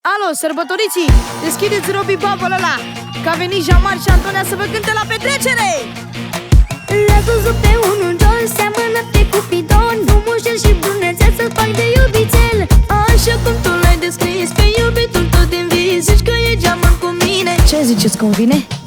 Alo, sărbătoriții, deschideți Robi Bubble ăla, că a venit Jamar și Antonia să vă cânte la petrecere. L-a văzut pe unul John, seamănă pe Cupidon, frumușel și brunețel, să-l fac de iubițel. Așa cum tu l-ai descris pe iubitul tău din vis, zici că e geamăn cu mine. Ce ziceți, convine?